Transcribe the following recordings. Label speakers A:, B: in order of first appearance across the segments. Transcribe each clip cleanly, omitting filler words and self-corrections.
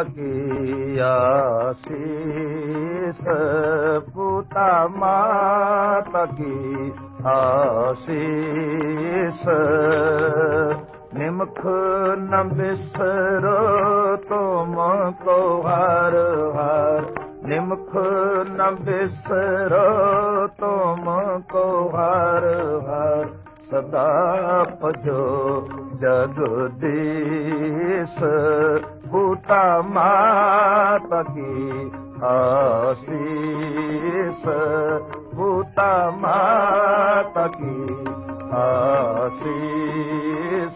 A: की आशीष, पूता माता की आशीष। निमख न बिसरो तुमको हर हर, निमख न बिसरो तुमको हर हर। सदा पजो जगदीश, पूता माता की आशीष, पूता माता की आशीष।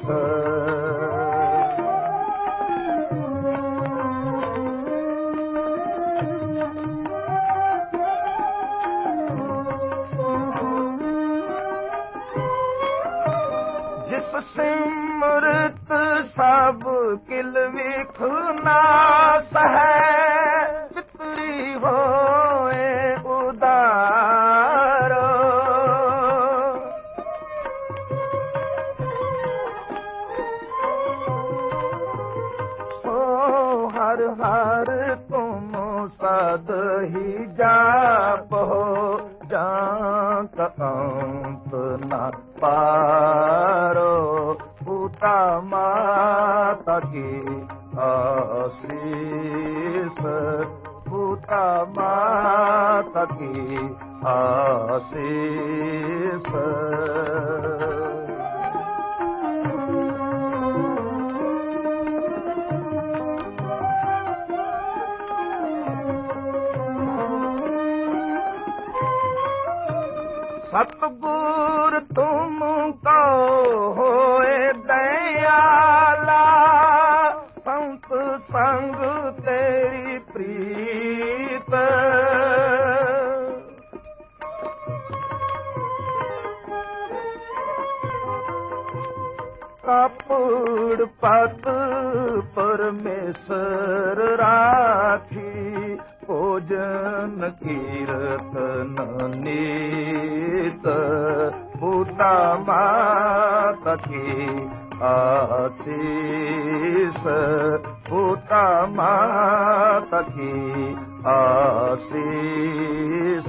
A: जिस सिमरत सब किल विखनास है, पितरी होए उदार। सो हर हर तुम सद ही जाप हो, जात अंत न पारो। पूता माता की आशीष, पूता माता की आशीष। सतगुर तुमको होए दयाला, संत संग तेरी प्रीत। कपूर पत परमेश्वर राखी, भोजन कीर्तन नीत। पूता माता की आशीष, पूता माता की आशीष।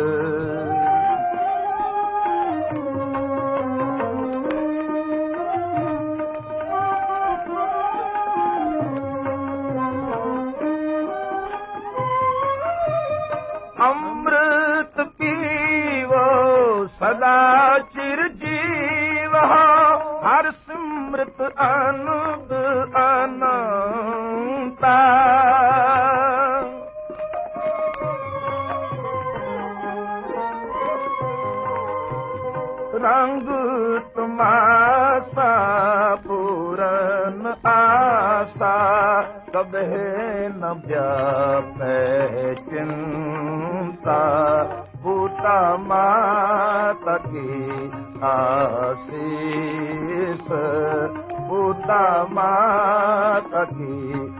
A: अमृत पीवो सदा चिरजीव हो, हर सिमृत अनंत अनंता। रंग तुम्हारा पूरन आशा, कबे न व्यापे चिंता। पूता माता की आशीष, पूता माता की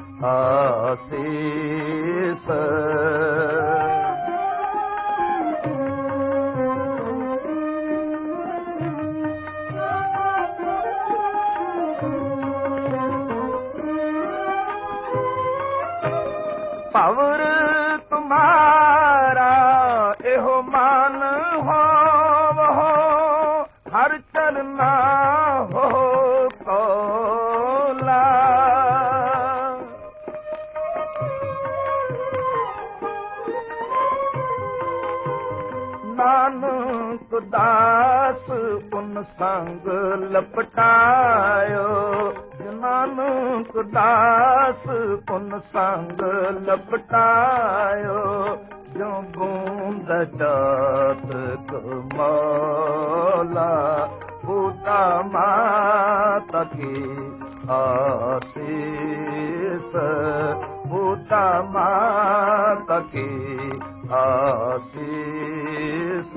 A: आशीष। पवर तुम्हारा एहो मान हो, हो हर चलना हो कौला। नानक दास उन संग लपटायो, नानक दास उन संग लपटायो। जो बूंद जात मौला, पूता माता की आशीष, पूता माता की आशीष।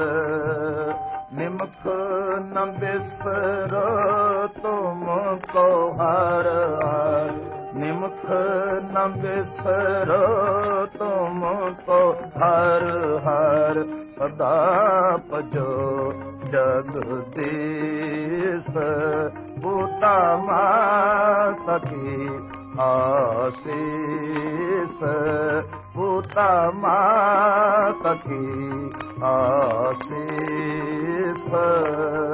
A: निमख न बिसरो तुमको हर हर, निमख न बिसरो तुमको हर हर। सदा पजो जगदीश, पूता माता की आशीष पुता माता की आशीष